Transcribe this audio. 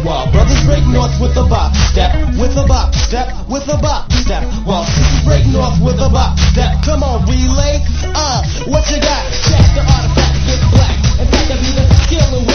while brothers break north with a bop step, with a bop step, with a bop step, while sisters break north with a bop step. Come on, relay, what you got? Check the artifact, get black. In fact, I be the skill